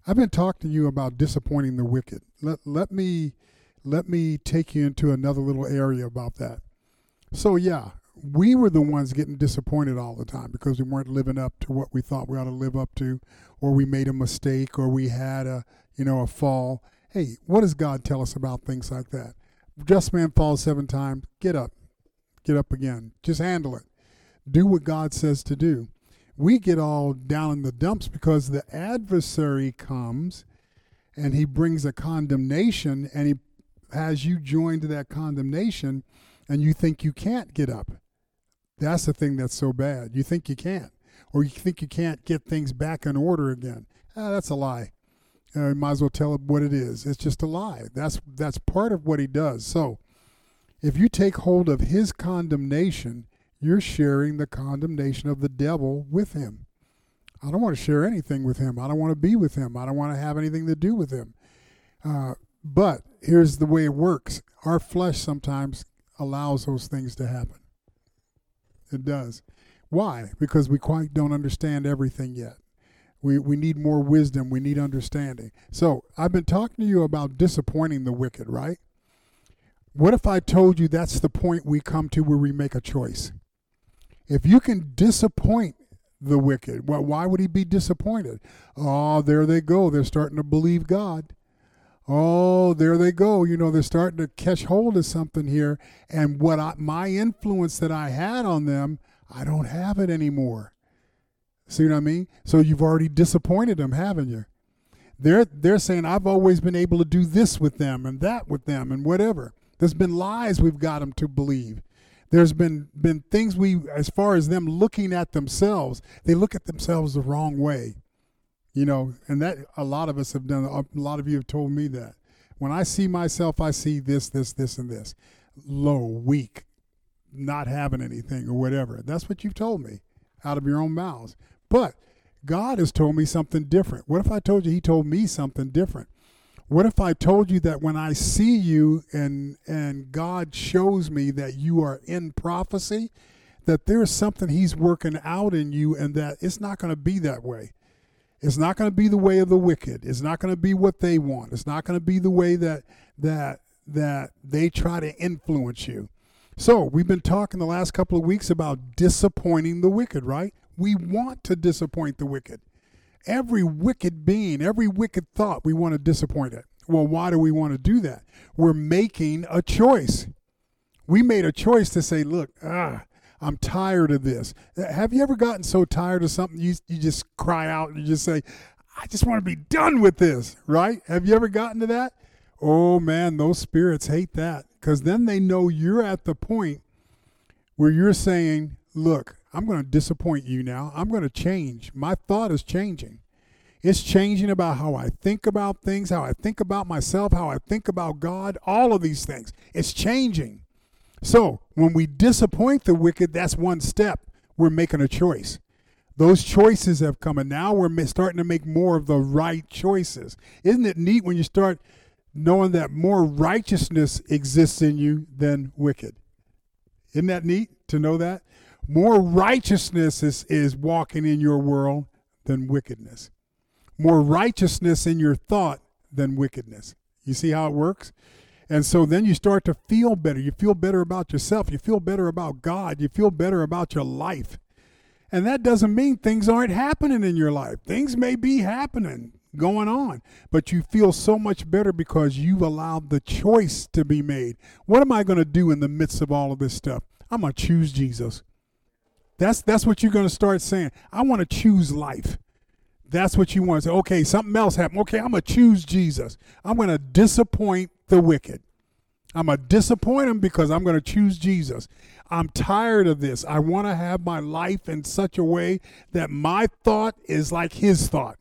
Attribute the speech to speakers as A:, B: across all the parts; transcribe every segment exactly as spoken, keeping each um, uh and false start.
A: I've been talking to you about disappointing the wicked. Let, let me let me take you into another little area about that. So yeah, we were the ones getting disappointed all the time because we weren't living up to what we thought we ought to live up to, or we made a mistake, or we had a, you know, a fall. Hey, what does God tell us about things like that? Just man falls seven times, get up, get up again. Just handle it. Do what God says to do. We get all down in the dumps because the adversary comes and he brings a condemnation, and he has you joined to that condemnation, and you think you can't get up. That's the thing that's so bad. You think you can't, or you think you can't get things back in order again. Ah, that's a lie. Uh, you might as well tell it what it is. It's just a lie. That's that's part of what he does. So if you take hold of his condemnation, you're sharing the condemnation of the devil with him. I don't want to share anything with him. I don't want to be with him. I don't want to have anything to do with him. Uh, but here's the way it works. Our flesh sometimes allows those things to happen. It does. Why? Because we quite don't understand everything yet. We we need more wisdom. We need understanding. So I've been talking to you about disappointing the wicked, right? What if I told you that's the point we come to where we make a choice? If you can disappoint the wicked, well, why would he be disappointed? Oh, there they go. They're starting to believe God. Oh, there they go. You know, they're starting to catch hold of something here. And what I, my influence that I had on them, I don't have it anymore. See what I mean? So you've already disappointed them, haven't you? They're, they're saying, I've always been able to do this with them and that with them and whatever. There's been lies we've got them to believe. There's been, been things we, as far as them looking at themselves, they look at themselves the wrong way. You know, and that a lot of us have done, a lot of you have told me that. When I see myself, I see this, this, this, and this. Low, weak, not having anything or whatever. That's what you've told me out of your own mouths. But God has told me something different. What if I told you he told me something different? What if I told you that when I see you and and God shows me that you are in prophecy, that there's something he's working out in you, and that it's not going to be that way. It's not going to be the way of the wicked. It's not going to be what they want. It's not going to be the way that that that they try to influence you. So we've been talking the last couple of weeks about disappointing the wicked, right? We want to disappoint the wicked. Every wicked being, every wicked thought, we want to disappoint it. Well, why do we want to do that? We're making a choice. We made a choice to say, look, ah, I'm tired of this. Have you ever gotten so tired of something you you just cry out and you just say, I just want to be done with this, right? Have you ever gotten to that? Oh, man, those spirits hate that, because then they know you're at the point where you're saying, look, I'm going to disappoint you now. I'm going to change. My thought is changing. It's changing about how I think about things, how I think about myself, how I think about God, all of these things. It's changing. So when we disappoint the wicked, that's one step. We're making a choice. Those choices have come, and now we're starting to make more of the right choices. Isn't it neat when you start knowing that more righteousness exists in you than wicked? Isn't that neat to know that? More righteousness is, is walking in your world than wickedness. More righteousness in your thought than wickedness. You see how it works? And so then you start to feel better. You feel better about yourself. You feel better about God. You feel better about your life. And that doesn't mean things aren't happening in your life. Things may be happening, going on, but you feel so much better because you've allowed the choice to be made. What am I going to do in the midst of all of this stuff? I'm going to choose Jesus. That's that's what you're going to start saying. I want to choose life. That's what you want to say. Okay, something else happened. Okay, I'm going to choose Jesus. I'm going to disappoint the wicked. I'm going to disappoint them because I'm going to choose Jesus. I'm tired of this. I want to have my life in such a way that my thought is like his thought.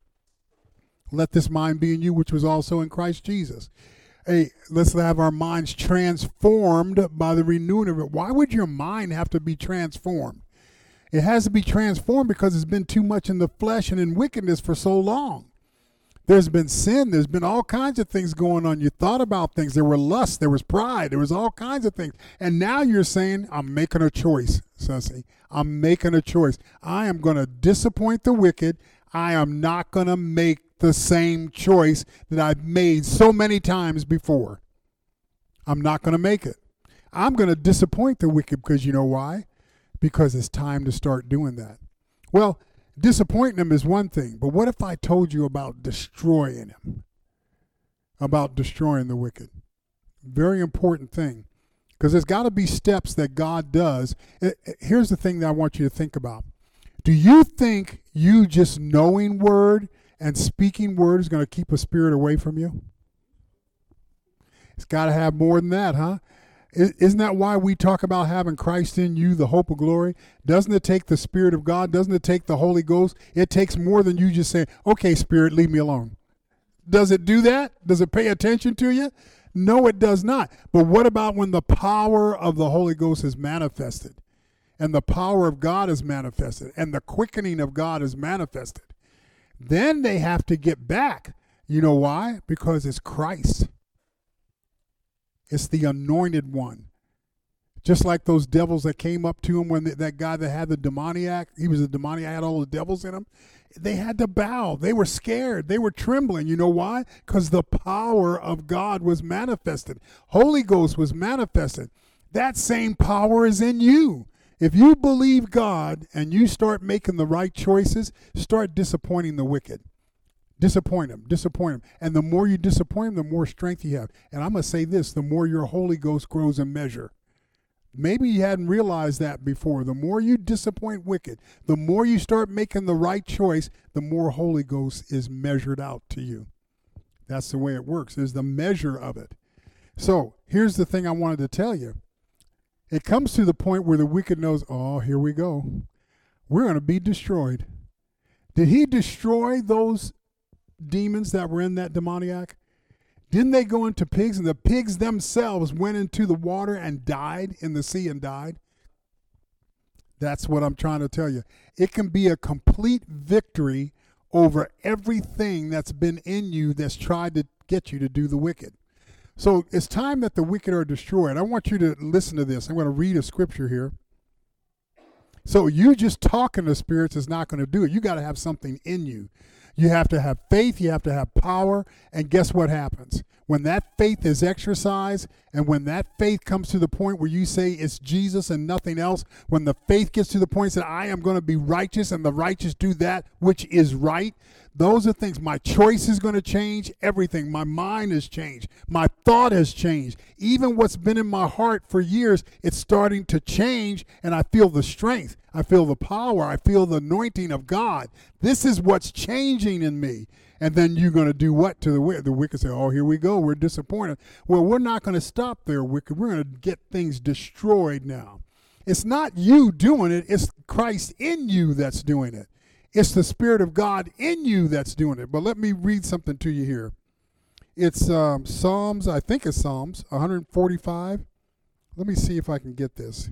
A: Let this mind be in you, which was also in Christ Jesus. Hey, let's have our minds transformed by the renewing of it. Why would your mind have to be transformed? It has to be transformed because it's been too much in the flesh and in wickedness for so long. There's been sin. There's been all kinds of things going on. You thought about things. There were lust. There was pride. There was all kinds of things. And now you're saying, I'm making a choice, Sussy. I'm making a choice. I am going to disappoint the wicked. I am not going to make the same choice that I've made so many times before. I'm not going to make it. I'm going to disappoint the wicked because you know why? Because it's time to start doing that. Well, disappointing them is one thing, but what if I told you about destroying them? About destroying the wicked? Very important thing, because there's got to be steps that God does. Here's the thing that I want you to think about. Do you think you just knowing word and speaking word is going to keep a spirit away from you? It's got to have more than that, huh? Isn't that why we talk about having Christ in you, the hope of glory? Doesn't it take the Spirit of God? Doesn't it take the Holy Ghost? It takes more than you just saying, okay, Spirit, leave me alone. Does it do that? Does it pay attention to you? No, it does not. But what about when the power of the Holy Ghost is manifested and the power of God is manifested and the quickening of God is manifested? Then they have to get back. You know why? Because it's Christ. It's the anointed one. Just like those devils that came up to him when the, that guy that had the demoniac, he was a demoniac, had all the devils in him. They had to bow. They were scared. They were trembling. You know why? Because the power of God was manifested. Holy Ghost was manifested. That same power is in you. If you believe God and you start making the right choices, start disappointing the wicked. Disappoint them, disappoint them. And the more you disappoint them, the more strength you have. And I'm going to say this, the more your Holy Ghost grows in measure. Maybe you hadn't realized that before. The more you disappoint wicked, the more you start making the right choice, the more Holy Ghost is measured out to you. That's the way it works, is the measure of it. So here's the thing I wanted to tell you. It comes to the point where the wicked knows, oh, here we go. We're going to be destroyed. Did he destroy those demons that were in that demoniac? Didn't they go into pigs, and the pigs themselves went into the water and died in the sea and died? That's what I'm trying to tell you. It can be a complete victory over everything that's been in you that's tried to get you to do the wicked. So it's time that the wicked are destroyed. I want you to listen to this. I'm going to read a scripture here. So you just talking to spirits is not going to do it. You got to have something in you. You have to have faith, you have to have power, and guess what happens? When that faith is exercised, and when that faith comes to the point where you say it's Jesus and nothing else, when the faith gets to the point that I am going to be righteous and the righteous do that which is right, those are things. My choice is going to change, everything. My mind has changed. My thought has changed. Even what's been in my heart for years, it's starting to change, and I feel the strength. I feel the power. I feel the anointing of God. This is what's changing in me. And then you're going to do what to the wicked? The wicked say, oh, here we go. We're disappointed. Well, we're not going to stop there, wicked. We're going to get things destroyed now. It's not you doing it. It's Christ in you that's doing it. It's the Spirit of God in you that's doing it. But let me read something to you here. It's um, Psalms, I think it's Psalms one forty-five. Let me see if I can get this.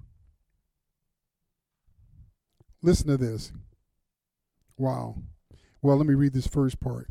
A: Listen to this. Wow. Well, let me read this first part.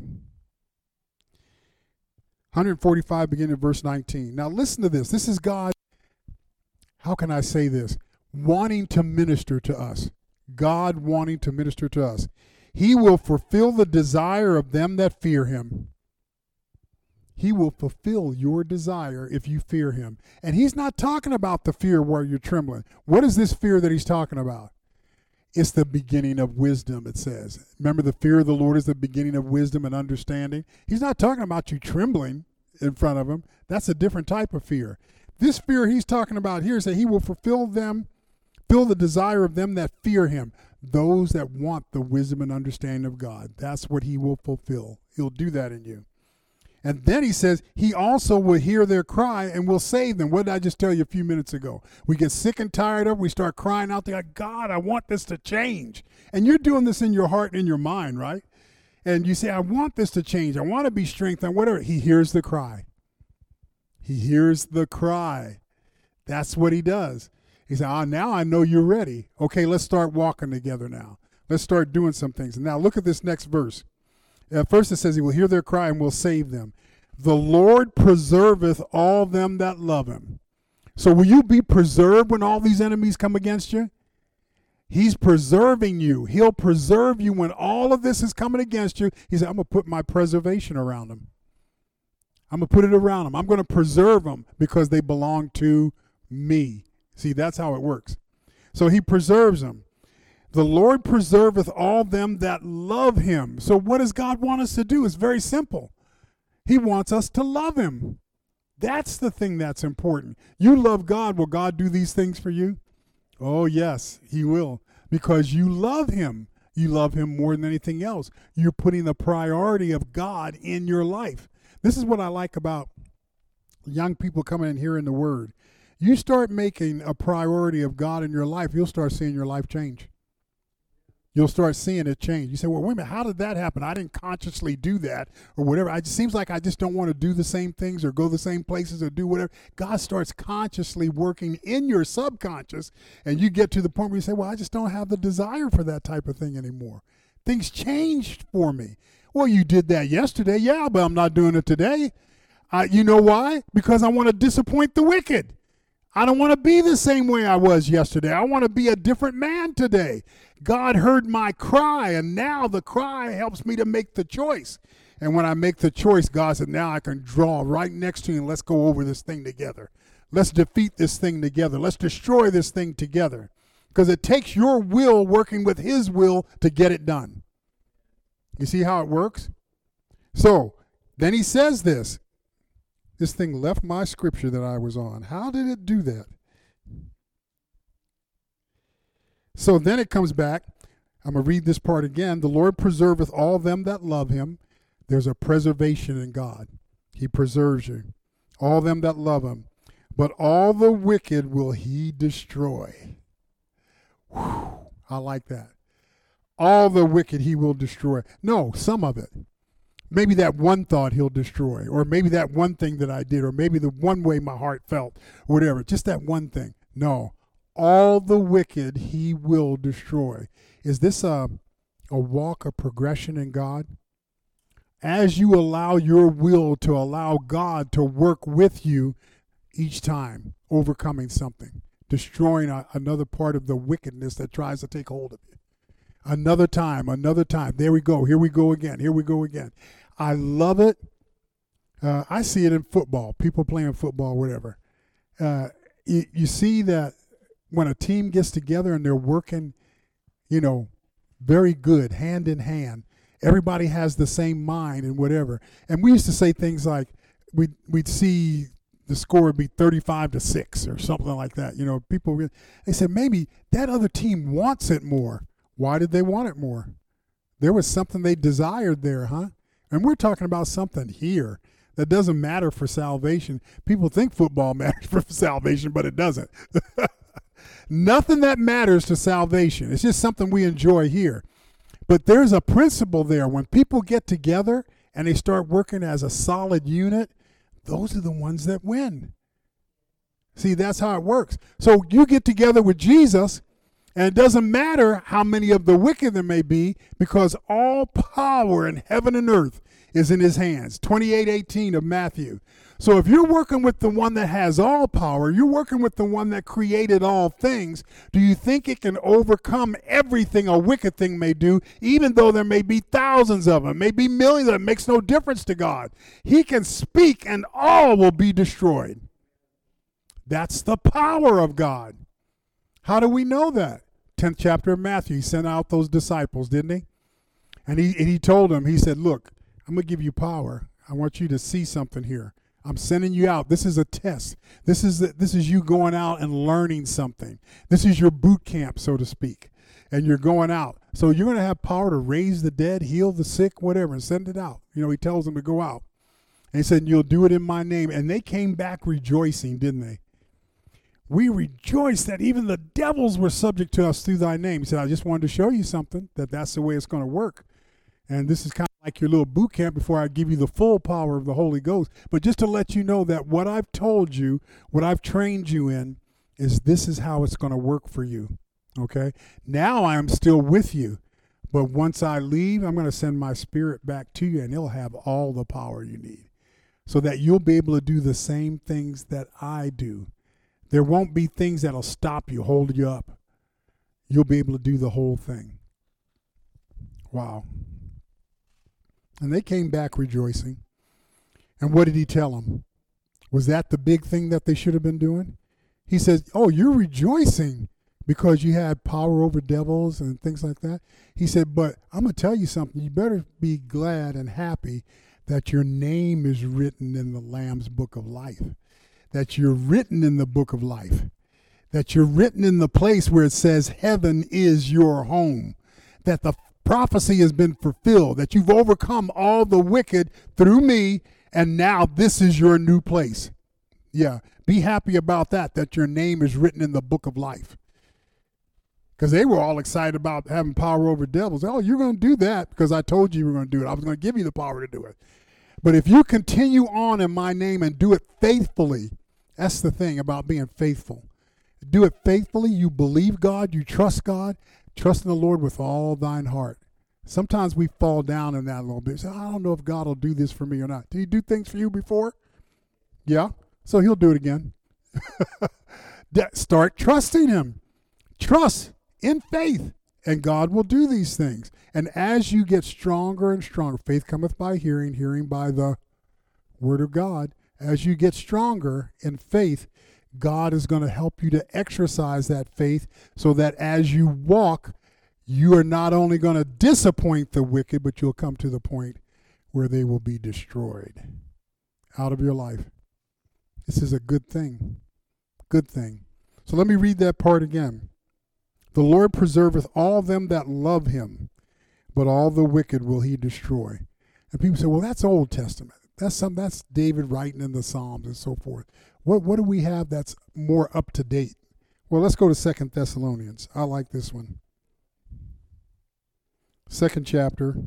A: one forty-five, beginning at verse nineteen. Now listen to this. This is God, how can I say this? Wanting to minister to us. God wanting to minister to us. He will fulfill the desire of them that fear him. He will fulfill your desire if you fear him. And he's not talking about the fear where you're trembling. What is this fear that he's talking about? It's the beginning of wisdom, it says. Remember, the fear of the Lord is the beginning of wisdom and understanding. He's not talking about you trembling in front of him. That's a different type of fear. This fear he's talking about here is that he will fulfill them, fill the desire of them that fear him, those that want the wisdom and understanding of God. That's what he will fulfill. He'll do that in you. And then he says he also will hear their cry and will save them. What did I just tell you a few minutes ago? We get sick and tired of it. We start crying out there, God, I want this to change. And you're doing this in your heart and in your mind, right? And you say, I want this to change. I want to be strengthened, whatever. He hears the cry. He hears the cry. That's what he does. He said, ah, now I know you're ready. Okay, let's start walking together now. Let's start doing some things. Now look at this next verse. At first it says he will hear their cry and will save them. The Lord preserveth all them that love him. So will you be preserved when all these enemies come against you? He's preserving you. He'll preserve you when all of this is coming against you. He said, I'm going to put my preservation around them. I'm going to put it around them. I'm going to preserve them because they belong to me. See, that's how it works. So he preserves them. The Lord preserveth all them that love him. So what does God want us to do? It's very simple. He wants us to love him. That's the thing that's important. You love God. Will God do these things for you? Oh, yes, he will. Because you love him. You love him more than anything else. You're putting the priority of God in your life. This is what I like about young people coming in hearing the word. You start making a priority of God in your life, you'll start seeing your life change. You'll start seeing it change. You say, well, wait a minute, how did that happen? I didn't consciously do that or whatever. It seems like I just don't want to do the same things or go the same places or do whatever. God starts consciously working in your subconscious, and you get to the point where you say, well, I just don't have the desire for that type of thing anymore. Things changed for me. Well, you did that yesterday. Yeah, but I'm not doing it today. Uh, you know why? Because I want to disappoint the wicked. I don't want to be the same way I was yesterday. I want to be a different man today. God heard my cry, and now the cry helps me to make the choice. And when I make the choice, God said, now I can draw right next to you and let's go over this thing together. Let's defeat this thing together. Let's destroy this thing together. Because it takes your will working with his will to get it done. You see how it works? So then he says this. This thing left my scripture that I was on. How did it do that? So then it comes back. I'm going to read this part again. The Lord preserveth all them that love him. There's a preservation in God. He preserves you. All them that love him. But all the wicked will he destroy. Whew, I like that. All the wicked he will destroy. No, some of it. Maybe that one thought he'll destroy, or maybe that one thing that I did, or maybe the one way my heart felt, whatever, just that one thing. No, all the wicked he will destroy. Is this a, a walk of progression in God? As you allow your will to allow God to work with you each time, overcoming something, destroying a, another part of the wickedness that tries to take hold of you. Another time, another time. There we go. Here we go again. Here we go again. I love it. Uh, I see it in football. People playing football, whatever. Uh, you, you see that when a team gets together and they're working, you know, very good, hand in hand. Everybody has the same mind and whatever. And we used to say things like, we'd, we'd see the score would be thirty-five to six or something like that. You know, people, they said, maybe that other team wants it more. Why did they want it more? There was something they desired there, huh? And we're talking about something here that doesn't matter for salvation. People think football matters for salvation, but it doesn't. Nothing that matters to salvation. It's just something we enjoy here. But there's a principle there. When people get together and they start working as a solid unit, those are the ones that win. See, that's how it works. So you get together with Jesus, and it doesn't matter how many of the wicked there may be, because all power in heaven and earth is in his hands. twenty-eight eighteen of Matthew. So if you're working with the one that has all power, you're working with the one that created all things, do you think it can overcome everything a wicked thing may do, even though there may be thousands of them, maybe millions of them? It makes no difference to God. He can speak and all will be destroyed. That's the power of God. How do we know that? tenth chapter of Matthew, he sent out those disciples, didn't he? And he, and he told them, he said, look, I'm going to give you power. I want you to see something here. I'm sending you out. This is a test. This is the, this is you going out and learning something. This is your boot camp, so to speak. And you're going out. So you're going to have power to raise the dead, heal the sick, whatever, and send it out. You know, he tells them to go out. And he said, you'll do it in my name. And they came back rejoicing, didn't they? We rejoice that even the devils were subject to us through thy name. He said, I just wanted to show you something, that that's the way it's going to work. And this is kind of like your little boot camp before I give you the full power of the Holy Ghost. But just to let you know that what I've told you, what I've trained you in, is this is how it's going to work for you. Okay? Now I am still with you. But once I leave, I'm going to send my spirit back to you, and he'll have all the power you need, so that you'll be able to do the same things that I do. There won't be things that'll stop you, hold you up. you'll be able to do the whole thing. Wow. And they came back rejoicing. And what did he tell them? Was that the big thing that they should have been doing? He says, oh, you're rejoicing because you had power over devils and things like that. He said, but I'm going to tell you something. You better be glad and happy that your name is written in the Lamb's book of life, that you're written in the book of life, that you're written in the place where it says heaven is your home, that the prophecy has been fulfilled, that you've overcome all the wicked through me, and now this is your new place. Yeah, be happy about that, that your name is written in the book of life. Because they were all excited about having power over devils. Oh, you're going to do that because I told you you were going to do it. I was going to give you the power to do it. But if you continue on in my name and do it faithfully, that's the thing about being faithful. Do it faithfully. You believe God. You trust God. Trust in the Lord with all thine heart. Sometimes we fall down in that a little bit. Say, I don't know if God will do this for me or not. Did he do things for you before? Yeah. So he'll do it again. Start trusting him. Trust in faith, and God will do these things. And as you get stronger and stronger, faith cometh by hearing, hearing by the word of God. As you get stronger in faith, God is going to help you to exercise that faith so that as you walk, you are not only going to disappoint the wicked, but you'll come to the point where they will be destroyed out of your life. This is a good thing. Good thing. So let me read that part again. The Lord preserveth all them that love him, but all the wicked will he destroy. And people say, well, that's Old Testament. That's some that's David writing in the Psalms and so forth. What what do we have that's more up to date? Well, let's go to Second Thessalonians. I like this one. Second chapter.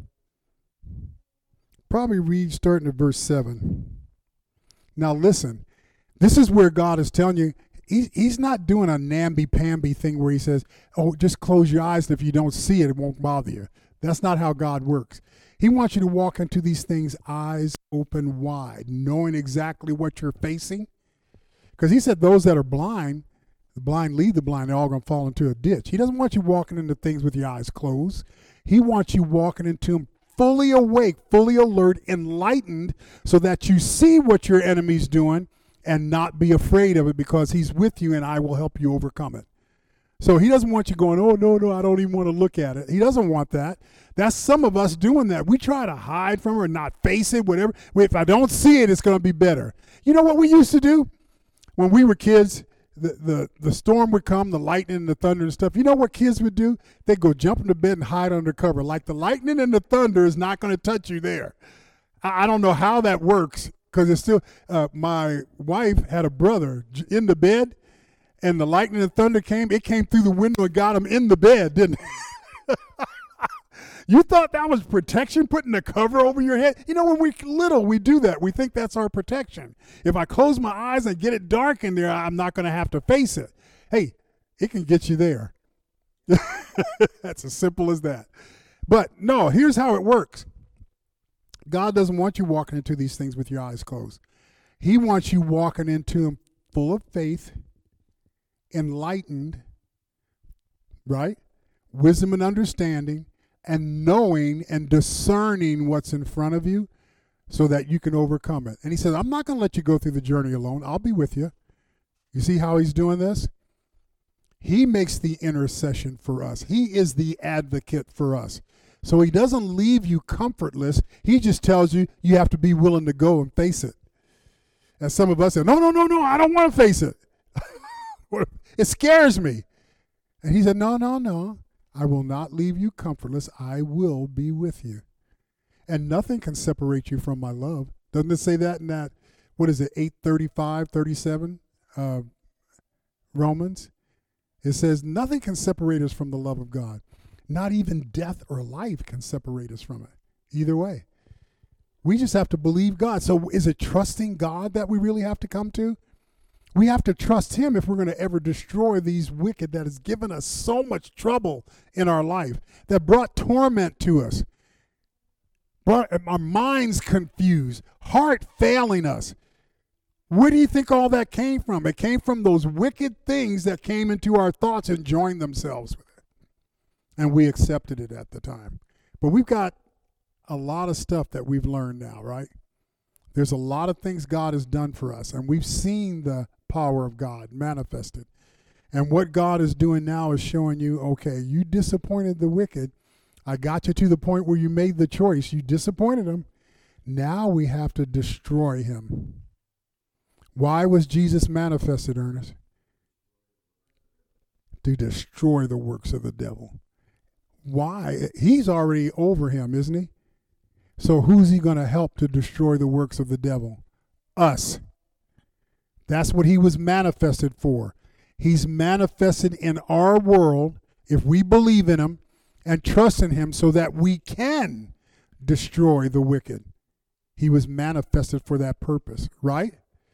A: Probably read starting at verse seven. Now listen, this is where God is telling you, He's, he's not doing a namby-pamby thing where he says, oh, just close your eyes, and if you don't see it, it won't bother you. That's not how God works. He wants you to walk into these things eyes open wide, knowing exactly what you're facing. Because he said those that are blind, the blind lead the blind, they're all going to fall into a ditch. He doesn't want you walking into things with your eyes closed. He wants you walking into them fully awake, fully alert, enlightened, so that you see what your enemy's doing and not be afraid of it because he's with you and I will help you overcome it. So he doesn't want you going, oh, no, no, I don't even want to look at it. He doesn't want that. That's some of us doing that. We try to hide from it or not face it, whatever. If I don't see it, it's going to be better. You know what we used to do? When we were kids, the, the, the storm would come, the lightning and the thunder and stuff. You know what kids would do? They'd go jump into bed and hide under cover. Like the lightning and the thunder is not going to touch you there. I, I don't know how that works. Because it's still, uh, my wife had a brother in the bed, and the lightning and thunder came. It came through the window and got him in the bed, didn't it? You thought that was protection, putting a cover over your head? You know, when we're little, we do that. We think that's our protection. If I close my eyes and get it dark in there, I'm not going to have to face it. Hey, it can get you there. That's as simple as that. But no, here's how it works. God doesn't want you walking into these things with your eyes closed. He wants you walking into them full of faith, enlightened, right? Wisdom and understanding, and knowing and discerning what's in front of you so that you can overcome it. And he says, I'm not going to let you go through the journey alone. I'll be with you. You see how he's doing this? He makes the intercession for us. He is the advocate for us. So he doesn't leave you comfortless. He just tells you you have to be willing to go and face it. And some of us say, no, no, no, no, I don't want to face it. It scares me. And he said, no, no, no. I will not leave you comfortless. I will be with you. And nothing can separate you from my love. Doesn't it say that in that, what is it, eight thirty-five, thirty-seven, uh, Romans? It says nothing can separate us from the love of God. Not even death or life can separate us from it. Either way. We just have to believe God. So is it trusting God that we really have to come to? We have to trust him if we're going to ever destroy these wicked that has given us so much trouble in our life, that brought torment to us, brought our minds confused, heart failing us. Where do you think all that came from? It came from those wicked things that came into our thoughts and joined themselves with it. and we accepted it at the time. But we've got a lot of stuff that we've learned now, right? There's a lot of things God has done for us, and we've seen the power of God manifested. And what God is doing now is showing you, okay, you disappointed the wicked. I got you to the point where you made the choice. You disappointed him. Now we have to destroy him. Why was Jesus manifested, Ernest? To destroy the works of the devil. Why? He's already over him, isn't he? So who's he going to help to destroy the works of the devil? Us. That's what he was manifested for. He's manifested in our world if we believe in him and trust in him so that we can destroy the wicked. He was manifested for that purpose, right?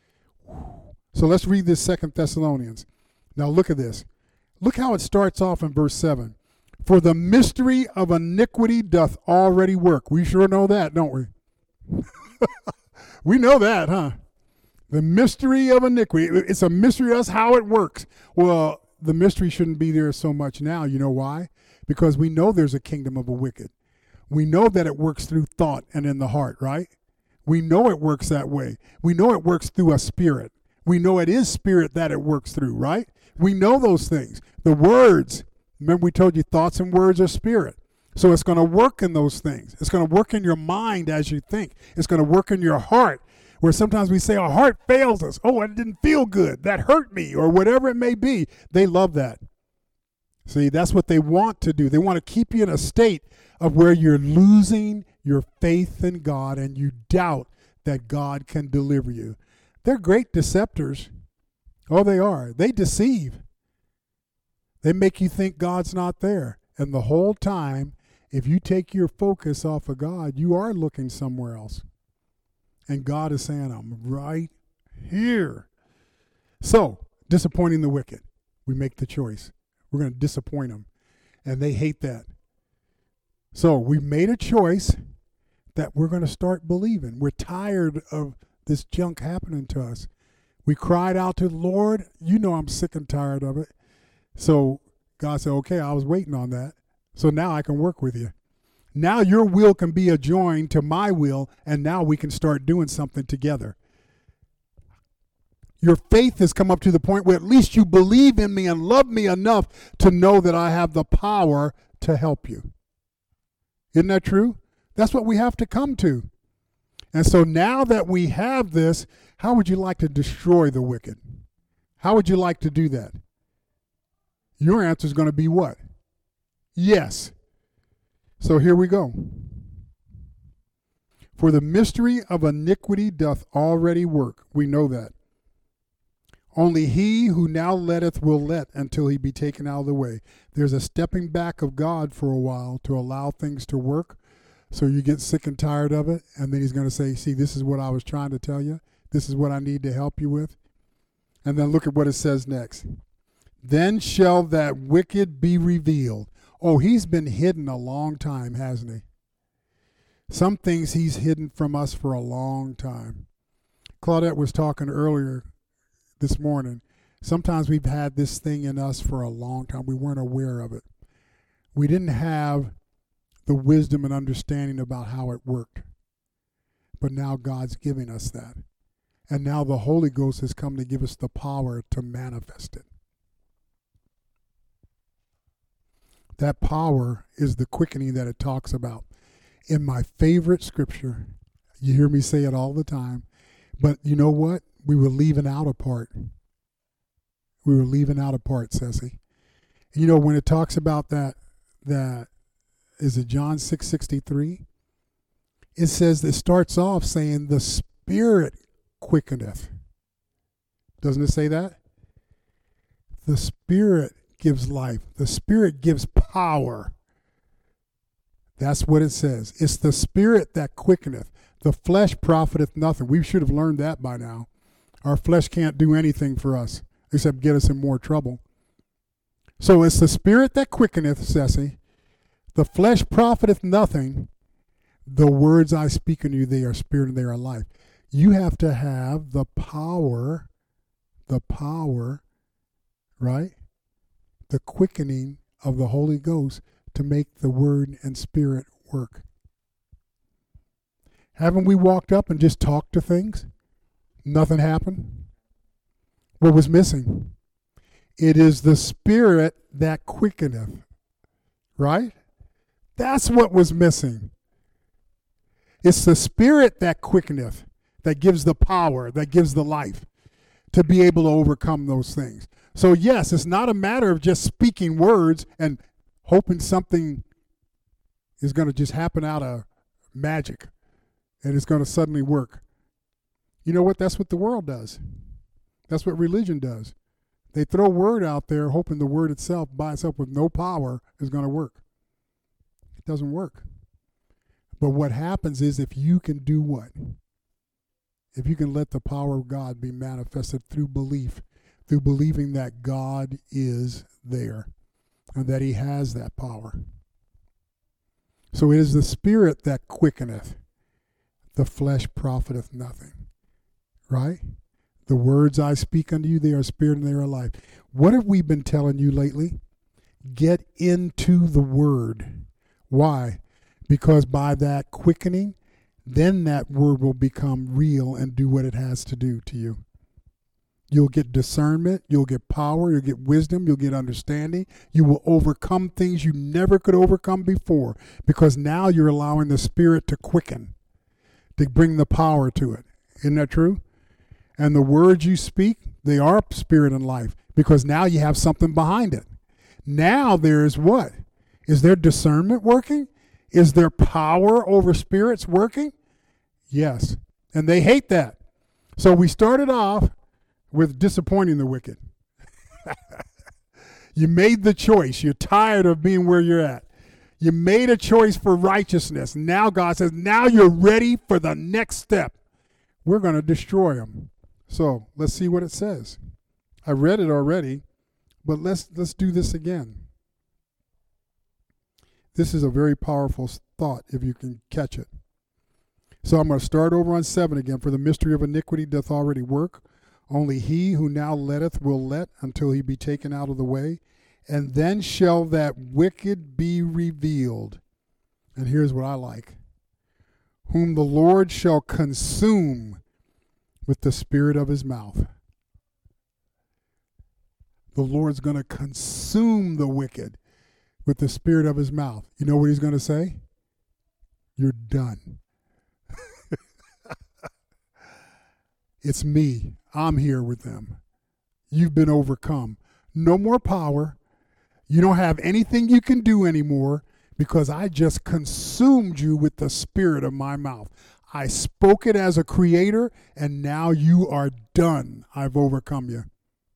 A: So let's read this Second Thessalonians. Now look at this. Look how it starts off in verse seven. For the mystery of iniquity doth already work. We sure know that, don't we? We know that, huh? The mystery of iniquity. It's a mystery to us how it works. Well, the mystery shouldn't be there so much now. You know why? Because we know there's a kingdom of the wicked. We know that it works through thought and in the heart, right? We know it works that way. We know it works through a spirit. We know it is spirit that it works through, right? We know those things. The words, remember we told you thoughts and words are spirit. So it's going to work in those things. It's going to work in your mind as you think. It's going to work in your heart, where sometimes we say our heart fails us. Oh, it didn't feel good. That hurt me, or whatever it may be. They love that. See, that's what they want to do. They want to keep you in a state of where you're losing your faith in God and you doubt that God can deliver you. They're great deceptors. Oh, they are. They deceive. They make you think God's not there. And the whole time, if you take your focus off of God, you are looking somewhere else. And God is saying, I'm right here. So, disappointing the wicked. We make the choice. We're going to disappoint them. And they hate that. So, we made a choice that we're going to start believing. We're tired of this junk happening to us. We cried out to the Lord. You know I'm sick and tired of it. So God said, okay, I was waiting on that. So now I can work with you. Now your will can be adjoined to my will, and now we can start doing something together. Your faith has come up to the point where at least you believe in me and love me enough to know that I have the power to help you. Isn't that true? That's what we have to come to. And so now that we have this, how would you like to destroy the wicked? How would you like to do that? Your answer is going to be what? Yes. So here we go. For the mystery of iniquity doth already work. We know that. Only he who now letteth will let until he be taken out of the way. There's a stepping back of God for a while to allow things to work. So you get sick and tired of it, and then he's going to say, see, this is what I was trying to tell you. This is what I need to help you with. And then look at what it says next. Then shall that wicked be revealed. Oh, he's been hidden a long time, hasn't he? Some things he's hidden from us for a long time. Claudette was talking earlier this morning. Sometimes we've had this thing in us for a long time. We weren't aware of it. We didn't have the wisdom and understanding about how it worked. But now God's giving us that. And now the Holy Ghost has come to give us the power to manifest it. That power is the quickening that it talks about. In my favorite scripture, you hear me say it all the time, but you know what? We were leaving out a part. We were leaving out a part, Ceci. You know, when it talks about that, that, is it John six sixty-three? It says, it starts off saying, the Spirit quickeneth. Doesn't it say that? The Spirit gives life. The Spirit gives power. That's what it says. It's the Spirit that quickeneth. The flesh profiteth nothing. We should have learned that by now. Our flesh can't do anything for us except get us in more trouble. So it's the Spirit that quickeneth, Ceci. The flesh profiteth nothing. The words I speak unto you, they are spirit and they are life. You have to have the power, the power, right? The quickening of the Holy Ghost to make the word and spirit work. Haven't we walked up and just talked to things? Nothing happened? What was missing? It is the spirit that quickeneth, right? That's what was missing. It's the spirit that quickeneth, that gives the power, that gives the life to be able to overcome those things. So yes, it's not a matter of just speaking words and hoping something is going to just happen out of magic and it's going to suddenly work. You know what? That's what the world does. That's what religion does. They throw word out there hoping the word itself by itself with no power is going to work. It doesn't work. But what happens is if you can do what? If you can let the power of God be manifested through belief, through believing that God is there and that he has that power. So it is the spirit that quickeneth, the flesh profiteth nothing. Right? The words I speak unto you, they are spirit and they are life. What have we been telling you lately? Get into the word. Why? Because by that quickening, then that word will become real and do what it has to do to you. You'll get discernment, you'll get power, you'll get wisdom, you'll get understanding. You will overcome things you never could overcome before because now you're allowing the spirit to quicken, to bring the power to it. Isn't that true? And the words you speak, they are spirit and life because now you have something behind it. Now there is what? Is there discernment working? Is there power over spirits working? Yes. And they hate that. So we started off with disappointing the wicked. You made the choice. You're tired of being where you're at. You made a choice for righteousness. Now God says, now you're ready for the next step. We're going to destroy them. So let's see what it says. I read it already, but let's let's do this again. This is a very powerful thought if you can catch it. So I'm going to start over on seven again. For the mystery of iniquity doth already work. Only he who now letteth will let until he be taken out of the way. And then shall that wicked be revealed. And here's what I like. Whom the Lord shall consume with the spirit of his mouth. The Lord's going to consume the wicked with the spirit of his mouth. You know what he's going to say? You're done. It's me. I'm here with them. You've been overcome. No more power. You don't have anything you can do anymore because I just consumed you with the spirit of my mouth. I spoke it as a creator, and now you are done. I've overcome you.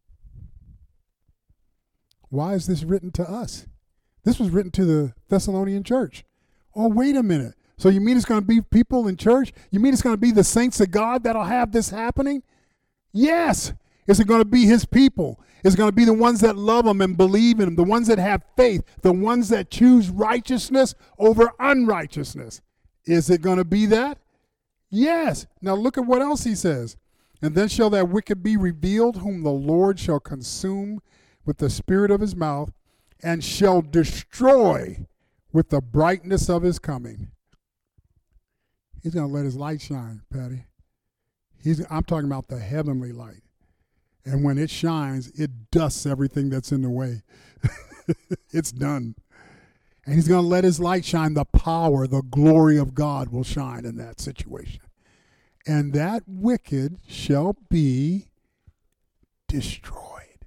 A: Why is this written to us? This was written to the Thessalonian church. Oh, wait a minute. So you mean it's going to be people in church? You mean it's going to be the saints of God that'll have this happening? Yes. Is it going to be his people? Is it going to be the ones that love him and believe in him, the ones that have faith, the ones that choose righteousness over unrighteousness? Is it going to be that? Yes. Now look at what else he says. And then shall that wicked be revealed, whom the Lord shall consume with the spirit of his mouth, and shall destroy with the brightness of his coming. He's going to let his light shine, Patty. He's, I'm talking about the heavenly light. And when it shines, it dusts everything that's in the way. It's done. And he's going to let his light shine. The power, the glory of God will shine in that situation. And that wicked shall be destroyed.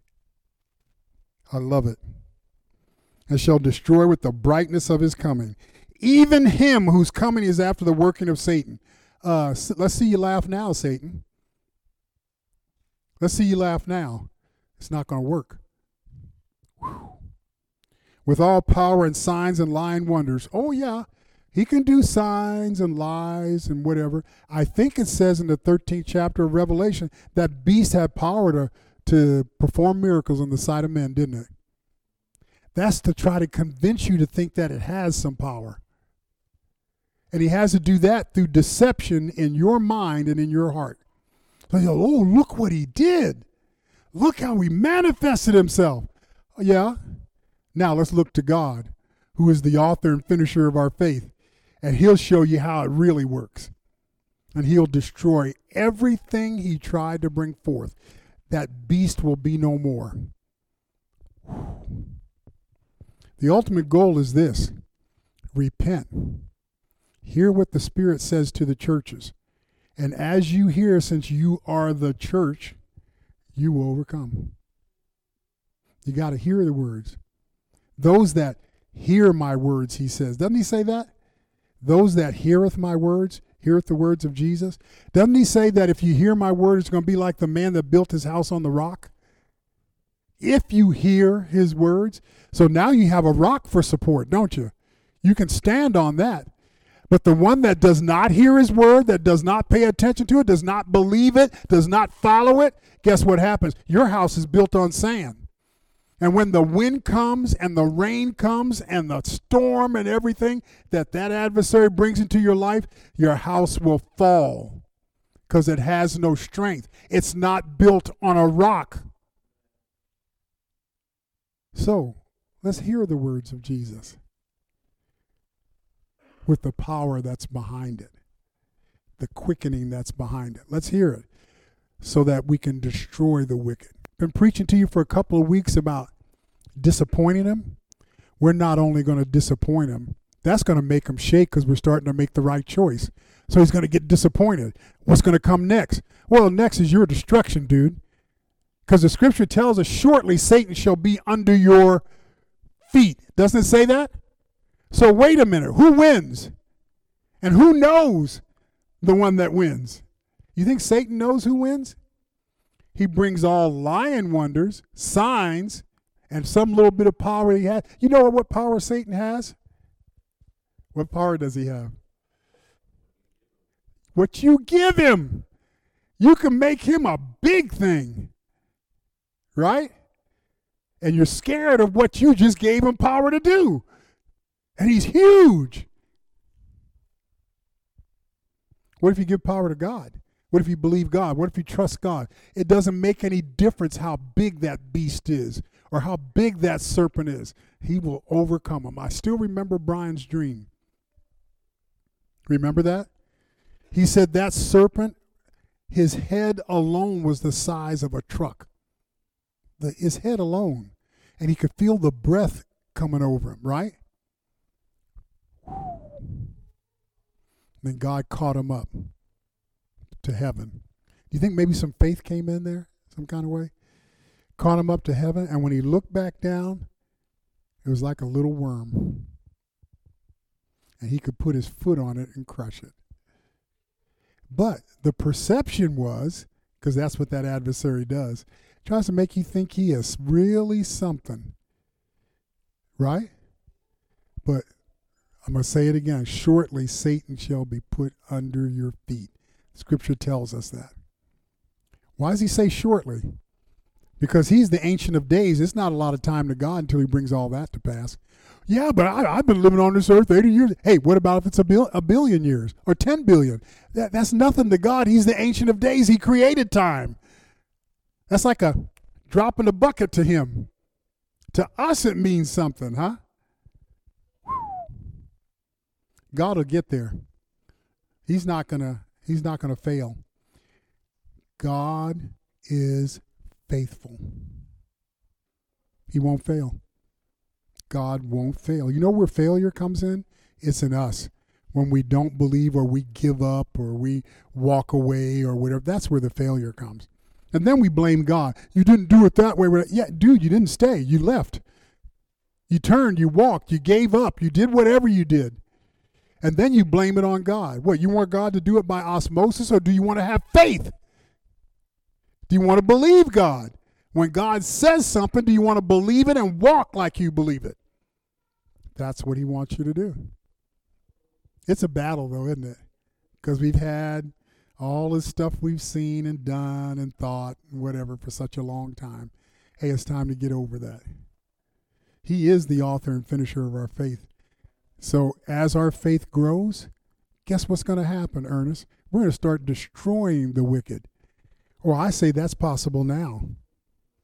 A: I love it. And shall destroy with the brightness of his coming. Even him whose coming is after the working of Satan. Uh, let's see you laugh now, Satan. Let's see you laugh now. It's not going to work. Whew. With all power and signs and lying wonders. Oh, yeah. He can do signs and lies and whatever. I think it says in the thirteenth chapter of Revelation that beast had power to, to perform miracles on the sight of men, didn't it? That's to try to convince you to think that it has some power. And he has to do that through deception in your mind and in your heart. So you go, oh, look what he did. Look how he manifested himself. Yeah. Now let's look to God, who is the author and finisher of our faith. And he'll show you how it really works. And he'll destroy everything he tried to bring forth. That beast will be no more. The ultimate goal is this: repent. Hear what the Spirit says to the churches. And as you hear, since you are the church, you will overcome. You got to hear the words. Those that hear my words, he says. Doesn't he say that? Those that heareth my words, heareth the words of Jesus. Doesn't he say that if you hear my word, it's going to be like the man that built his house on the rock? If you hear his words. So now you have a rock for support, don't you? You can stand on that. But the one that does not hear his word, that does not pay attention to it, does not believe it, does not follow it, guess what happens? Your house is built on sand. And when the wind comes and the rain comes and the storm and everything that that adversary brings into your life, your house will fall because it has no strength. It's not built on a rock. So let's hear the words of Jesus with the power that's behind it, the quickening that's behind it. Let's hear it so that we can destroy the wicked. Been preaching to you for a couple of weeks about disappointing him. We're not only going to disappoint him, that's going to make him shake because we're starting to make the right choice. So he's going to get disappointed. What's going to come next? Well, next is your destruction, dude. Because the scripture tells us shortly Satan shall be under your feet. Doesn't it say that? So wait a minute. Who wins? And who knows the one that wins? You think Satan knows who wins? He brings all lying wonders, signs, and some little bit of power he has. You know what power Satan has? What power does he have? What you give him. You can make him a big thing. Right? And you're scared of what you just gave him power to do. And he's huge. What if you give power to God? What if you believe God? What if you trust God? It doesn't make any difference how big that beast is or how big that serpent is. He will overcome him. I still remember Brian's dream. Remember that? He said that serpent, his head alone was the size of a truck. The, his head alone. And he could feel the breath coming over him, right? Then God caught him up to heaven. Do you think maybe some faith came in there some kind of way? Caught him up to heaven, and when he looked back down, it was like a little worm. And he could put his foot on it and crush it. But the perception was, because that's what that adversary does, tries to make you think he is really something. Right? But I'm going to say it again. Shortly, Satan shall be put under your feet. Scripture tells us that. Why does he say shortly? Because he's the Ancient of Days. It's not a lot of time to God until he brings all that to pass. Yeah, but I, I've been living on this earth eighty years. Hey, what about if it's a, bil- a billion years or ten billion? That, that's nothing to God. He's the Ancient of Days. He created time. That's like a drop in the bucket to him. To us, it means something, huh? God will get there. He's not gonna, he's not gonna fail. God is faithful. He won't fail. God won't fail. You know where failure comes in? It's in us. When we don't believe or we give up or we walk away or whatever, that's where the failure comes. And then we blame God. You didn't do it that way. Yeah, dude, you didn't stay. You left. You turned, you walked, you gave up, you did whatever you did. And then you blame it on God. What, you want God to do it by osmosis, or do you want to have faith? Do you want to believe God? When God says something, do you want to believe it and walk like you believe it? That's what he wants you to do. It's a battle, though, isn't it? Because we've had all this stuff we've seen and done and thought and whatever for such a long time. Hey, it's time to get over that. He is the author and finisher of our faith. So as our faith grows, guess what's going to happen, Ernest? We're going to start destroying the wicked. Or I say that's possible now.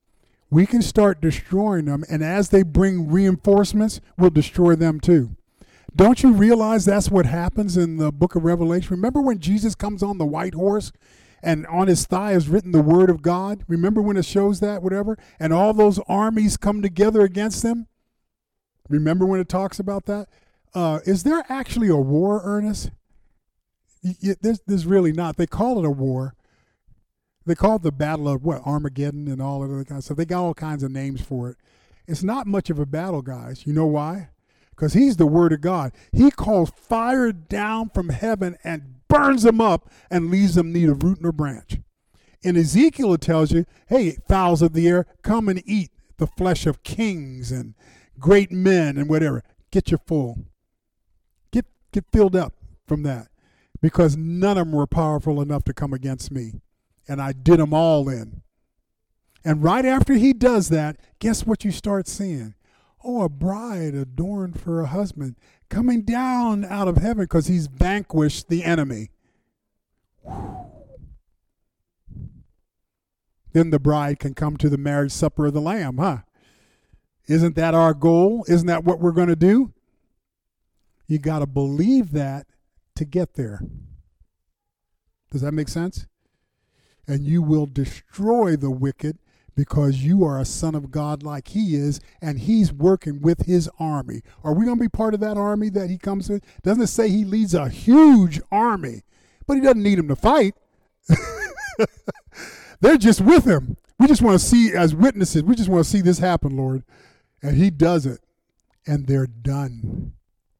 A: we can start destroying them, and as they bring reinforcements, we'll destroy them too. Don't you realize that's what happens in the book of Revelation? Remember when Jesus comes on the white horse and on his thigh is written the word of God? Remember when it shows that, whatever? And all those armies come together against them? Remember when it talks about that? Uh, is there actually a war, Ernest? Y- y- there's, there's really not. They call it a war. They call it the Battle of, what, Armageddon and all of that kind of stuff. They got all kinds of names for it. It's not much of a battle, guys. You know why? Because he's the word of God. He calls fire down from heaven and burns them up and leaves them neither root nor branch. In Ezekiel, it tells you, hey, fowls of the air, come and eat the flesh of kings and great men and whatever. Get your full. Get, get filled up from that. Because none of them were powerful enough to come against me. And I did them all in. And right after he does that, guess what you start seeing? Oh, a bride adorned for a husband coming down out of heaven because he's vanquished the enemy. Whew. Then the bride can come to the marriage supper of the Lamb, huh? Isn't that our goal? Isn't that what we're going to do? You got to believe that to get there. Does that make sense? And you will destroy the wicked because you are a son of God like he is, and he's working with his army. Are we going to be part of that army that he comes with? Doesn't it say he leads a huge army? But he doesn't need him to fight. They're just with him. We just want to see, as witnesses, we just want to see this happen, Lord. And he does it. And they're done.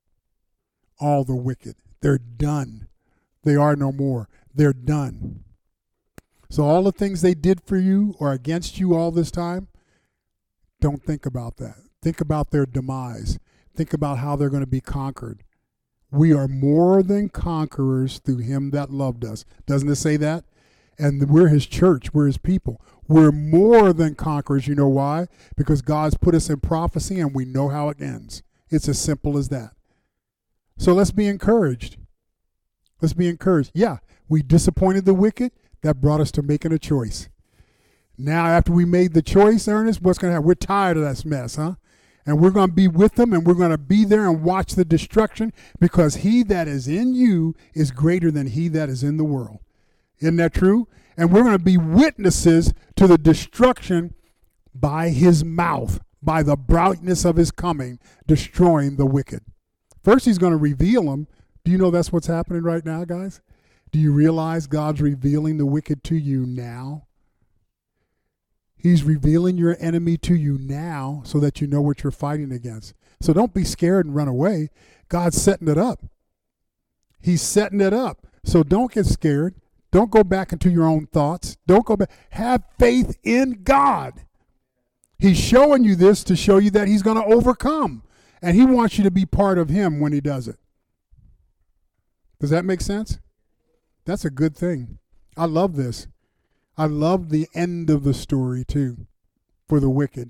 A: All the wicked. They're done. They are no more. They're done. So all the things they did for you or against you all this time, don't think about that. Think about their demise. Think about how they're going to be conquered. We are more than conquerors through him that loved us. Doesn't it say that? And we're his church. We're his people. We're more than conquerors. You know why? Because God's put us in prophecy and we know how it ends. It's as simple as that. So let's be encouraged. Let's be encouraged. Yeah, we disappointed the wicked. That brought us to making a choice. Now, after we made the choice, Ernest, what's going to happen? We're tired of that mess, huh? And we're going to be with them, and we're going to be there and watch the destruction, because he that is in you is greater than he that is in the world. Isn't that true? And we're going to be witnesses to the destruction by his mouth, by the brightness of his coming, destroying the wicked. First, he's going to reveal them. Do you know that's what's happening right now, guys? Do you realize God's revealing the wicked to you now? He's revealing your enemy to you now so that you know what you're fighting against. So don't be scared and run away. God's setting it up. He's setting it up. So don't get scared. Don't go back into your own thoughts. Don't go back. Have faith in God. He's showing you this to show you that he's going to overcome. And he wants you to be part of him when he does it. Does that make sense? That's a good thing. I love this. I love the end of the story, too, for the wicked.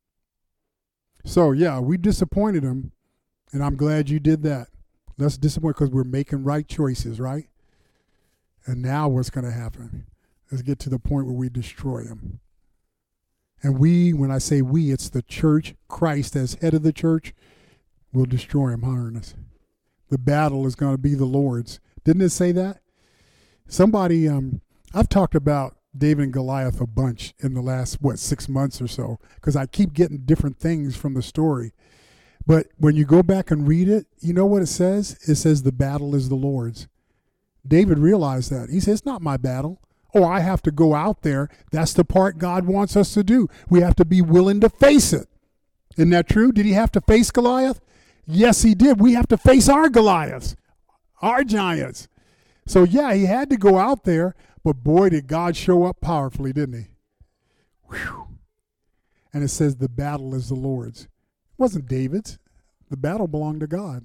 A: So, yeah, we disappointed them, and I'm glad you did that. Let's disappoint because we're making right choices, right? And now what's going to happen? Let's get to the point where we destroy them. And we, when I say we, it's the church, Christ as head of the church, will destroy them, huh, Ernest? The battle is going to be the Lord's. Didn't it say that? Somebody, um, I've talked about David and Goliath a bunch in the last, what, six months or so, because I keep getting different things from the story. But when you go back and read it, you know what it says? It says the battle is the Lord's. David realized that. He says, it's not my battle. Oh, I have to go out there. That's the part God wants us to do. We have to be willing to face it. Isn't that true? Did he have to face Goliath? Yes, he did. We have to face our Goliaths, our giants. So, yeah, he had to go out there, but boy, did God show up powerfully, didn't he? Whew. And it says the battle is the Lord's. It wasn't David's. The battle belonged to God.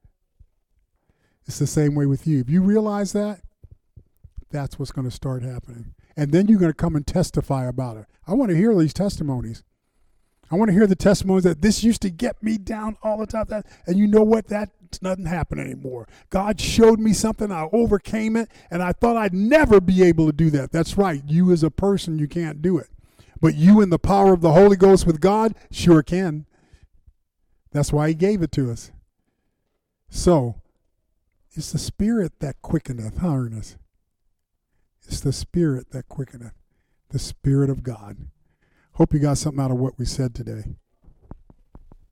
A: It's the same way with you. If you realize that, that's what's going to start happening. And then you're going to come and testify about it. I want to hear these testimonies. I want to hear the testimonies that this used to get me down all the time. That, and you know what? That doesn't happen anymore. God showed me something. I overcame it. And I thought I'd never be able to do that. That's right. You as a person, you can't do it. But you in the power of the Holy Ghost with God, sure can. That's why he gave it to us. So, it's the Spirit that quickeneth, huh, Ernest? It's the Spirit that quickeneth. The Spirit of God. Hope you got something out of what we said today.